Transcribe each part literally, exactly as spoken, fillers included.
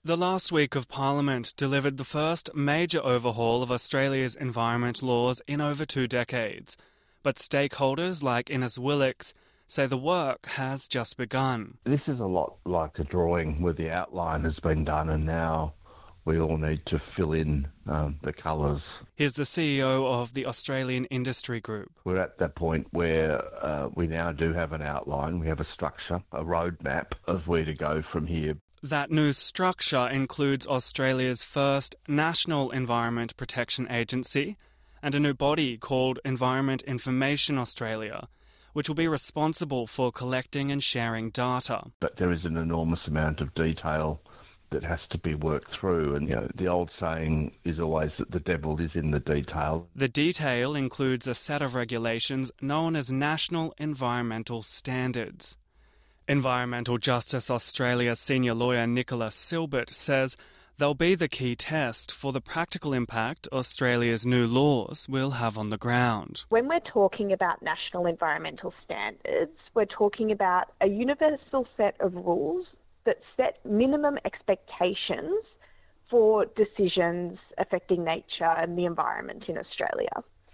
The last week of Parliament delivered the first major overhaul of Australia's environment laws in over two decades. But stakeholders like Innes Willox say the work has just begun. This is a lot like a drawing where the outline has been done and now we all need to fill in um, the colours. Here's the C E O of the Australian Industry Group. We're at that point where uh, we now do have an outline, we have a structure, a roadmap of where to go from here. That new structure includes Australia's first National Environment Protection Agency and a new body called Environment Information Australia, which will be responsible for collecting and sharing data. But there is an enormous amount of detail that has to be worked through. And, you know, the old saying is always that the devil is in the detail. The detail includes a set of regulations known as National Environmental Standards. Environmental Justice Australia senior lawyer Nicola Silbert says they'll be the key test for the practical impact Australia's new laws will have on the ground. When we're talking about national environmental standards, we're talking about a universal set of rules that set minimum expectations for decisions affecting nature and the environment in Australia.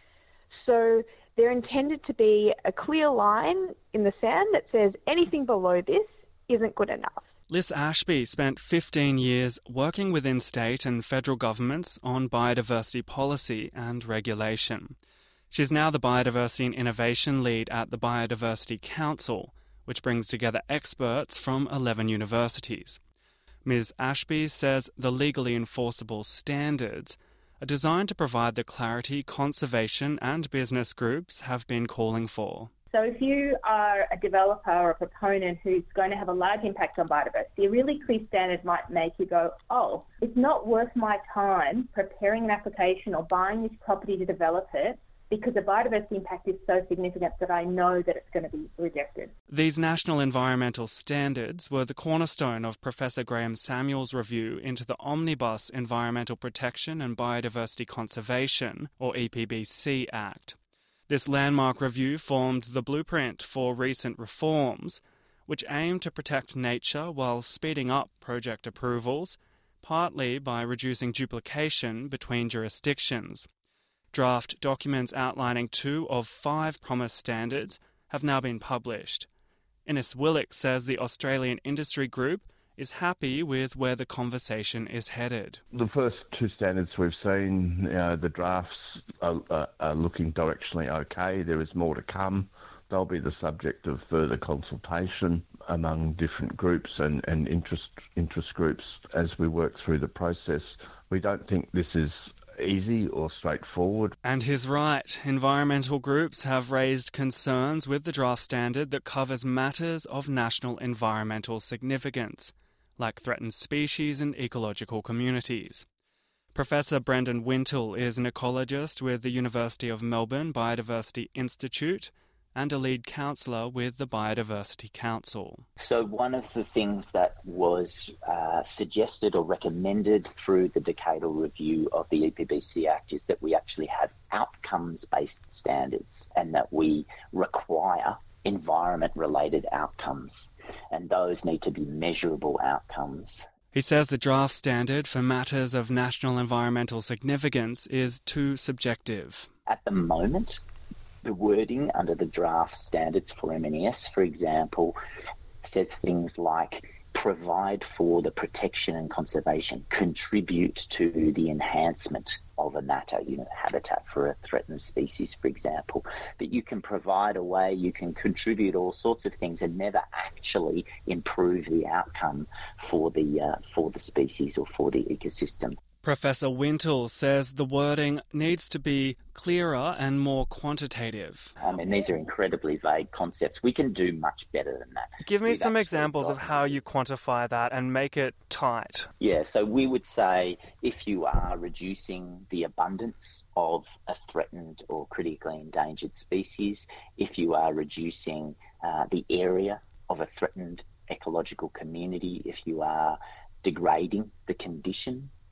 So they're intended to be a clear line in the sand that says anything below this isn't good enough. Liz Ashby spent fifteen years working within state and federal governments on biodiversity policy and regulation. She's now the Biodiversity and Innovation Lead at the Biodiversity Council, which brings together experts from eleven universities. Miz Ashby says the legally enforceable standards are designed to provide the clarity conservation and business groups have been calling for. So if you are a developer or a proponent who's going to have a large impact on biodiversity, a really clear standard might make you go, oh, it's not worth my time preparing an application or buying this property to develop it because the biodiversity impact is so significant that I know that it's going to be rejected. These national environmental standards were the cornerstone of Professor Graham Samuel's review into the Omnibus Environmental Protection and Biodiversity Conservation, or E P B C Act. This landmark review formed the blueprint for recent reforms, which aim to protect nature while speeding up project approvals, partly by reducing duplication between jurisdictions. Draft documents outlining two of five promised standards have now been published. Innes Willox says the Australian Industry Group is happy with where the conversation is headed. The first two standards we've seen, you know, the drafts are, are, are looking directionally okay. There is more to come. They'll be the subject of further consultation among different groups and, and interest interest groups as we work through the process. We don't think this is easy or straightforward. And he's right. Environmental groups have raised concerns with the draft standard that covers matters of national environmental significance, like threatened species and ecological communities. Professor Brendan Wintle is an ecologist with the University of Melbourne Biodiversity Institute and a lead counsellor with the Biodiversity Council. So one of the things that was uh, suggested or recommended through the decadal review of the E P B C Act is that we actually have outcomes-based standards and that we require environment-related outcomes, and those need to be measurable outcomes. He says the draft standard for matters of national environmental significance is too subjective. At the moment, the wording under the draft standards for M N E S, for example, says things like provide for the protection and conservation, contribute to the enhancement of a matter, you know, habitat for a threatened species, for example. But you can provide a way, you can contribute all sorts of things and never actually improve the outcome for the uh, for the species or for the ecosystem. Professor Wintle says the wording needs to be clearer and more quantitative. I mean, these are incredibly vague concepts. We can do much better than that. Give me We've some examples of how you quantify that and make it tight. Yeah, so we would say if you are reducing the abundance of a threatened or critically endangered species, if you are reducing uh, the area of a threatened ecological community, if you are degrading the condition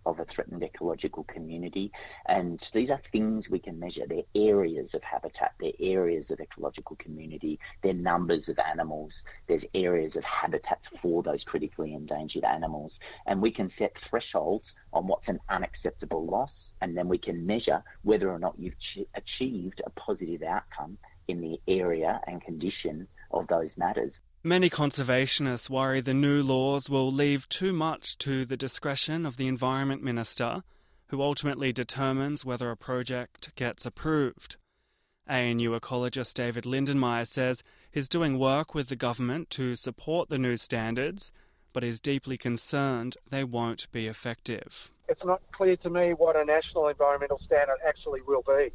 of a threatened ecological community. And these are things we can measure. They're areas of habitat, they're areas of ecological community, they're numbers of animals, there's areas of habitats for those critically endangered animals. And we can set thresholds on what's an unacceptable loss, and then we can measure whether or not you've ch- achieved a positive outcome in the area and condition of those matters. Many conservationists worry the new laws will leave too much to the discretion of the Environment Minister, who ultimately determines whether a project gets approved. A N U ecologist David Lindenmayer says he's doing work with the government to support the new standards, but is deeply concerned they won't be effective. It's not clear to me what a national environmental standard actually will be,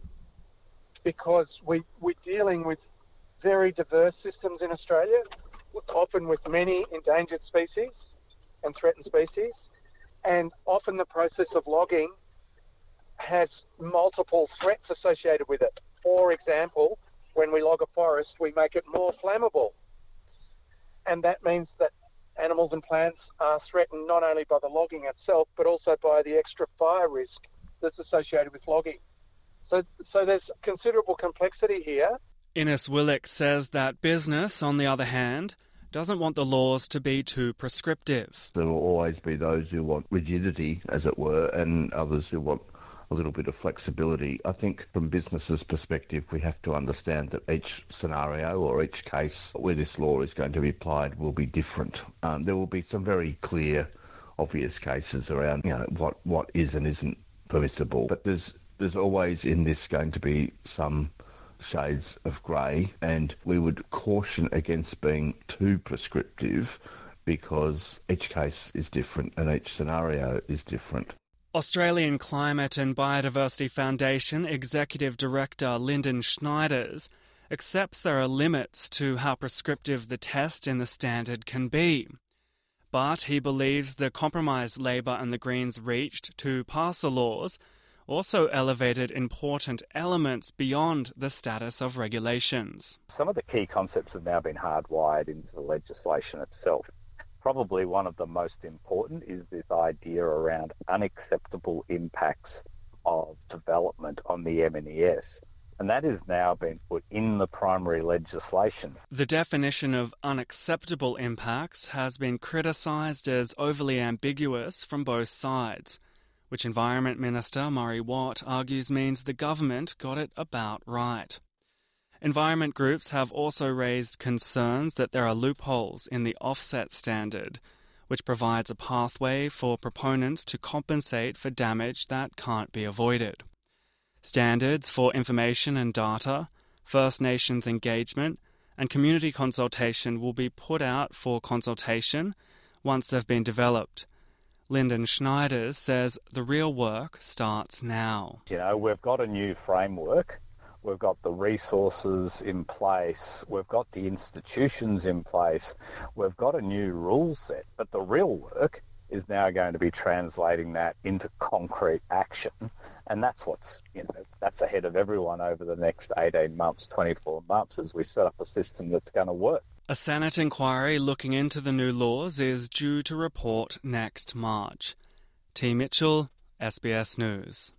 because we, we're dealing with very diverse systems in Australia, often with many endangered species and threatened species, and often the process of logging has multiple threats associated with it. For example, when we log a forest, we make it more flammable, and that means that animals and plants are threatened not only by the logging itself, but also by the extra fire risk that's associated with logging. So, so there's considerable complexity here. Innes Willock says that business, on the other hand, doesn't want the laws to be too prescriptive. There will always be those who want rigidity, as it were, and others who want a little bit of flexibility. I think from business's perspective, we have to understand that each scenario or each case where this law is going to be applied will be different. Um, there will be some very clear, obvious cases around, you know, what, what is and isn't permissible. But there's there's always in this going to be some shades of grey, and we would caution against being too prescriptive because each case is different and each scenario is different. Australian Climate and Biodiversity Foundation Executive Director Lyndon Schneiders accepts there are limits to how prescriptive the test in the standard can be. But he believes the compromise Labor and the Greens reached to pass the laws also elevated important elements beyond the status of regulations. Some of the key concepts have now been hardwired into the legislation itself. Probably one of the most important is this idea around unacceptable impacts of development on the M N E S. And that has now been put in the primary legislation. The definition of unacceptable impacts has been criticised as overly ambiguous from both sides, which Environment Minister Murray Watt argues means the government got it about right. Environment groups have also raised concerns that there are loopholes in the offset standard, which provides a pathway for proponents to compensate for damage that can't be avoided. Standards for information and data, First Nations engagement, and community consultation will be put out for consultation once they've been developed. Lyndon Schneiders says the real work starts now. You know, we've got a new framework, we've got the resources in place, we've got the institutions in place, we've got a new rule set, but the real work is now going to be translating that into concrete action, and that's what's, you know, that's ahead of everyone over the next eighteen months, twenty-four months as we set up a system that's going to work. A Senate inquiry looking into the new laws is due to report next March. T. Mitchell, S B S News.